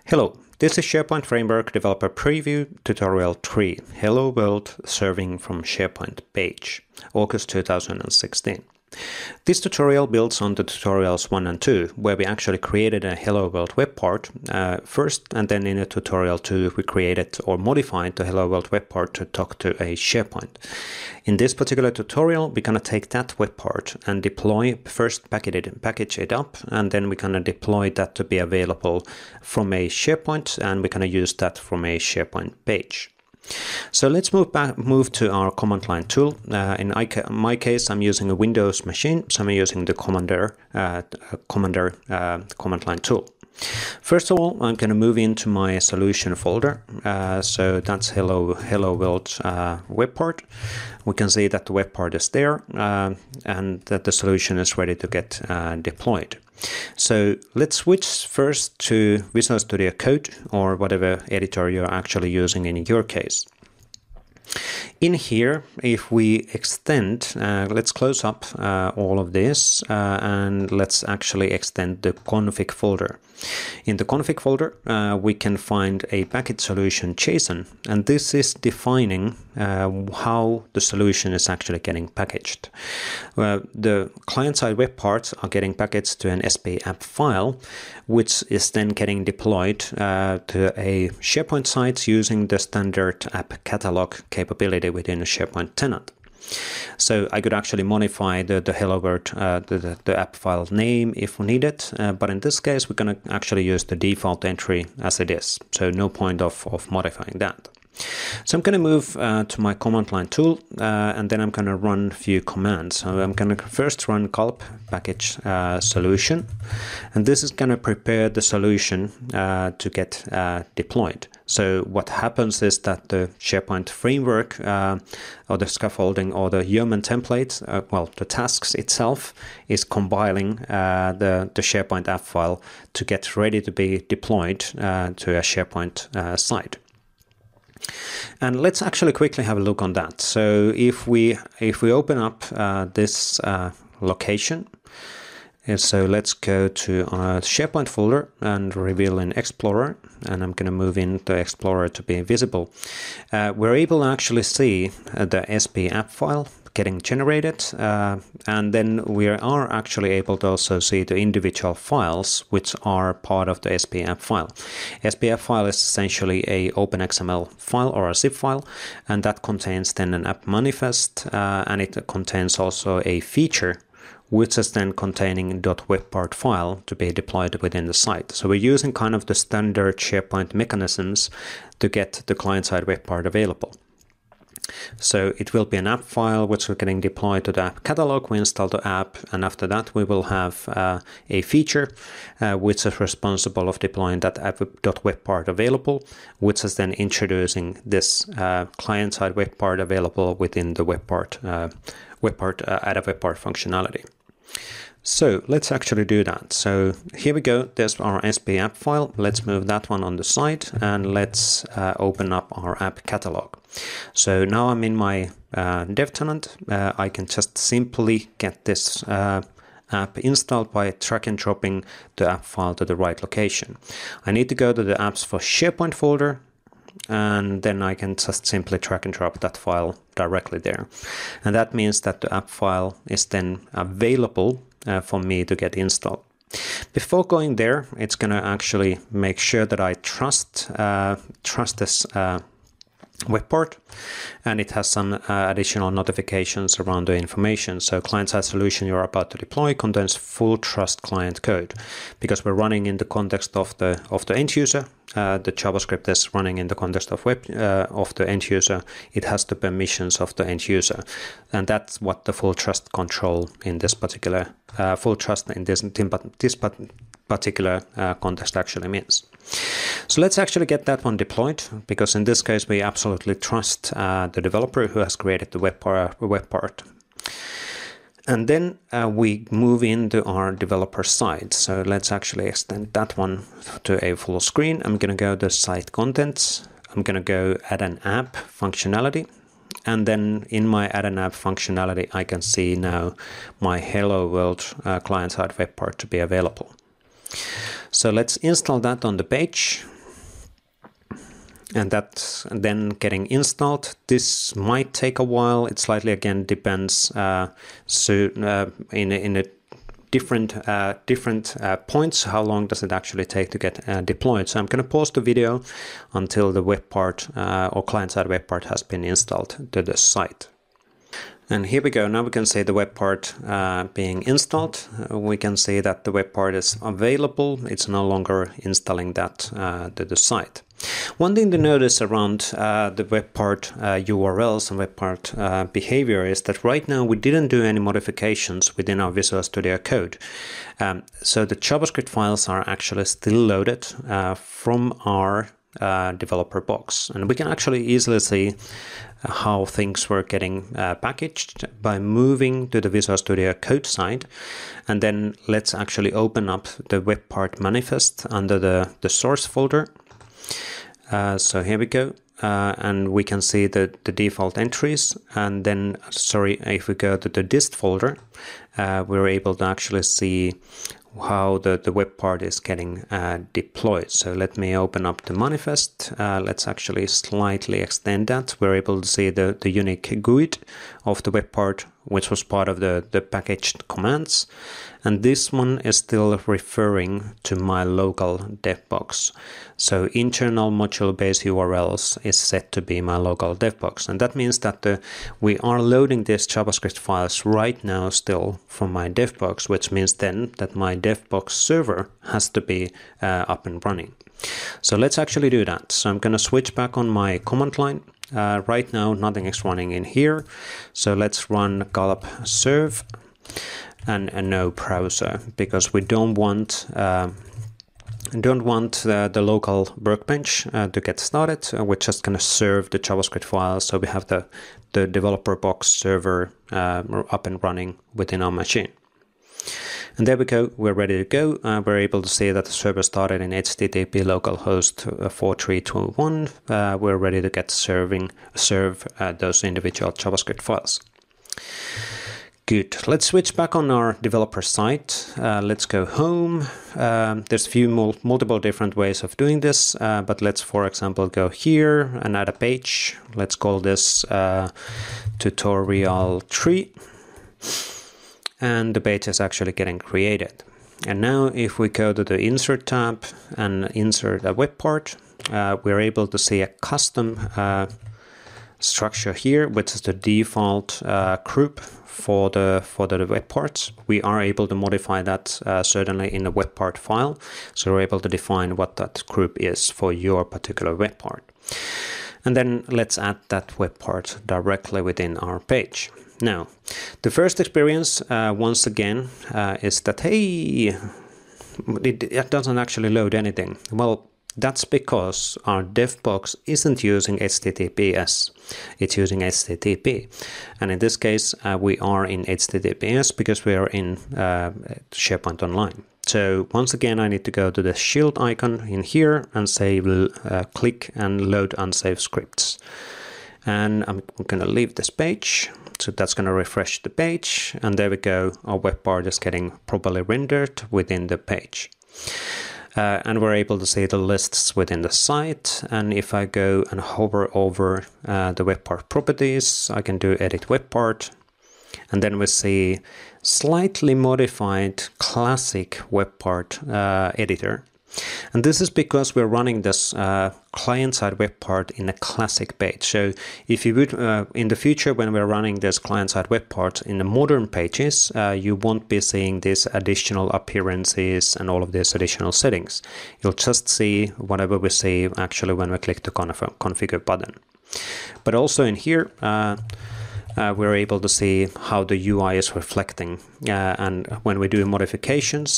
Hello, this is SharePoint Framework Developer Preview Tutorial 3, Hello World Serving from SharePoint page, August 2016. This tutorial builds on the tutorials 1 and 2, where we actually created a Hello World web part first, and then in a tutorial 2 we created or modified the Hello World web part to talk to a SharePoint. In this particular tutorial, we're going to take that web part and deploy, first package it up, and then we're going to deploy that to be available from a SharePoint, and we're going to use that from a SharePoint page. So let's move to our command line tool. In my case, I'm using a Windows machine, so I'm using the Commander command line tool. First of all, I'm going to move into my solution folder. So that's Hello World web part. We can see that the web part is there and that the solution is ready to get deployed. So let's switch first to Visual Studio Code or whatever editor you're actually using in your case. In here, if we extend, let's close up all of this and let's actually extend the config folder. In the config folder, we can find a package solution JSON, and this is defining how the solution is actually getting packaged. The client-side web parts are getting packaged to an SP app file, which is then getting deployed to a SharePoint site using the standard app catalog capability within a SharePoint tenant. So I could actually modify the Hello World, the app file name if we need it, but in this case we're going to actually use the default entry as it is, so no point of modifying that. So I'm going to move to my command line tool and then I'm going to run a few commands. So I'm going to first run gulp package solution, and this is going to prepare the solution to get deployed. So what happens is that the SharePoint framework or the scaffolding or the Yeoman template, the tasks itself is compiling the SharePoint app file to get ready to be deployed to a SharePoint site. And let's actually quickly have a look on that. So if we open up this location, so let's go to our SharePoint folder and reveal in Explorer, and I'm going to move in the Explorer to be visible. We're able to actually see the SP app file getting generated, and then we are actually able to also see the individual files which are part of the SP app file. SP app file is essentially a OpenXML file or a zip file, and that contains then an app manifest, and it contains also a feature which is then containing .webpart file to be deployed within the site. So we're using kind of the standard SharePoint mechanisms to get the client-side web part available. So it will be an app file which we're getting deployed to the app catalog. We install the app, and after that we will have a feature which is responsible of deploying that app.web part available, which is then introducing this client-side web part available within the web part add a web part functionality. So let's actually do that. So here we go. There's our SP app file. Let's move that one on the side and let's open up our app catalog. So now I'm in my dev tenant. I can just simply get this app installed by drag and dropping the app file to the right location. I need to go to the apps for SharePoint folder, and then I can just simply drag and drop that file directly there. And that means that the app file is then available for me to get installed. Before going there, it's going to actually make sure that I trust this web part, and it has some additional notifications around the information. So client-side solution you're about to deploy contains full trust client code, because we're running in the context of the end user. The JavaScript is running in the context of the end user. It has the permissions of the end user, and that's what the full trust control in this particular full trust in this particular context actually means. So let's actually get that one deployed, because in this case we absolutely trust the developer who has created the web part. And then we move into our developer side. So let's actually extend that one to a full screen. I'm going to go to site contents. I'm going to go add an app functionality. And then in my add an app functionality, I can see now my Hello World client-side web part to be available. So let's install that on the page. and that's then getting installed. This might take a while. It slightly again depends. In a different points, how long does it actually take to get deployed. So I'm going to pause the video until the web part or client-side web part has been installed to the site. And here we go. Now we can see the web part being installed. We can see that the web part is available. It's no longer installing that to the site. One thing to notice around the web part URLs and web part behavior is that right now we didn't do any modifications within our Visual Studio Code. So the JavaScript files are actually still loaded from our developer box, and we can actually easily see how things were getting packaged by moving to the Visual Studio Code side. And then let's actually open up the web part manifest under the source folder. So here we go, and we can see the default entries, and then if we go to the dist folder, we're able to actually see how the web part is getting deployed. So let me open up the manifest. Let's actually slightly extend that. We're able to see the unique GUID of the web part, which was part of the packaged commands. And this one is still referring to my local dev box. So internal module-based URLs is set to be my local dev box. And that means that we are loading these JavaScript files right now still from my dev box, which means then that my dev box server has to be up and running. So let's actually do that. So I'm going to switch back on my command line. Right now, nothing is running in here. So let's run gallop serve and no browser, because we don't want the local workbench to get started. We're just going to serve the JavaScript files. So we have the developer box server up and running within our machine. And there we go, we're ready to go. We're able to see that the server started in HTTP localhost 4321. We're ready to get serve those individual JavaScript files. Good. Let's switch back on our developer site. Let's go home. There's a few multiple different ways of doing this, but let's, for example, go here and add a page. Let's call this tutorial 3. And the page is actually getting created. And now if we go to the Insert tab and insert a web part, we're able to see a custom structure here, which is the default group for the web parts. We are able to modify that certainly in the web part file. So we're able to define what that group is for your particular web part. And then let's add that web part directly within our page. Now, the first experience, once again, is that, hey, it doesn't actually load anything. Well, that's because our dev box isn't using HTTPS, it's using HTTP. And in this case, we are in HTTPS because we are in SharePoint Online. So once again, I need to go to the shield icon in here and say click and load unsafe scripts. And I'm going to leave this page. So that's going to refresh the page. And there we go. Our web part is getting properly rendered within the page. And we're able to see the lists within the site. And if I go and hover over the web part properties, I can do edit web part. And then we see slightly modified classic web part editor. And this is because we're running this client-side web part in a classic page. So if you would, in the future, when we're running this client-side web part in the modern pages, you won't be seeing these additional appearances and all of these additional settings. You'll just see whatever we see actually when we click the configure button. But also in here, we're able to see how the UI is reflecting. And when we do modifications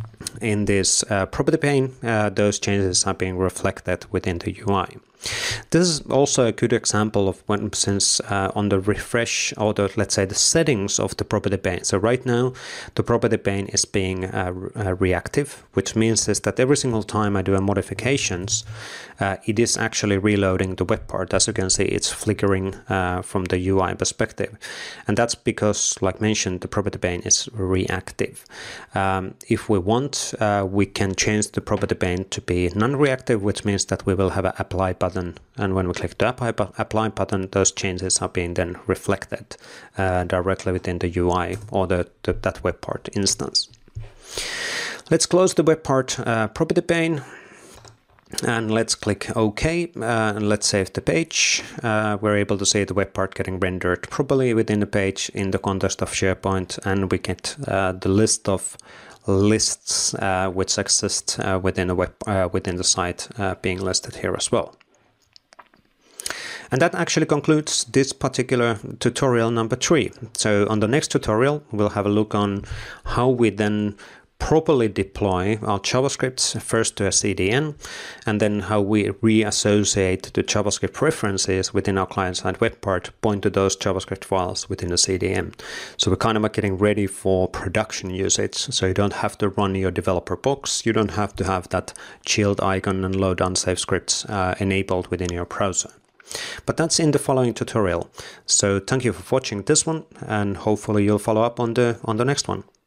in this property pane, those changes are being reflected within the UI. This is also a good example of when, since on the refresh or the, let's say, the settings of the property pane. So right now the property pane is being reactive, which means is that every single time I do a modifications, it is actually reloading the web part. As you can see, it's flickering from the UI perspective, and that's because, like mentioned, the property pane is reactive. If we want, we can change the property pane to be non-reactive, which means that we will have an apply button, and when we click the apply button, those changes are being then reflected directly within the UI or that web part instance. Let's close the web part property pane. And let's click OK, and let's save the page. We're able to see the web part getting rendered properly within the page in the context of SharePoint, and we get the list of lists which exist within the web within the site being listed here as well. And that actually concludes this particular tutorial number 3. So on the next tutorial, we'll have a look on how we then properly deploy our JavaScript first to a CDN, and then how we reassociate the JavaScript references within our client-side web part, point to those JavaScript files within the CDN. So we're kind of getting ready for production usage. So you don't have to run your developer box. You don't have to have that chilled icon and load unsafe scripts enabled within your browser. But that's in the following tutorial. So thank you for watching this one, and hopefully you'll follow up on the next one.